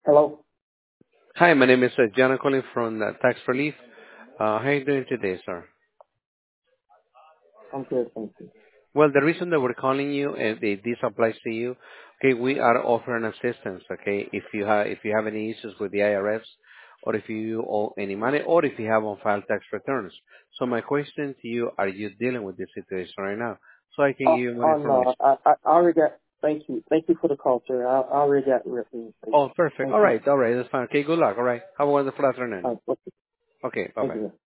Hello. Hi, my name is John. I'm calling from Tax Relief. How are you doing today, sir? I'm good, thank you. Well, the reason that we're calling you, and this applies to you, okay, we are offering assistance, okay, if you have any issues with the IRS, or if you owe any money, or if you have on-file tax returns. So my question to you, are you dealing with this situation right now? So I can give you more Oh no, information. I already got. Thank you for the call, sir. I already got information. Oh, perfect. Thank you. All right, that's fine. Okay, good luck. All right, have a wonderful afternoon. Uh, Okay, Thank bye-bye. you.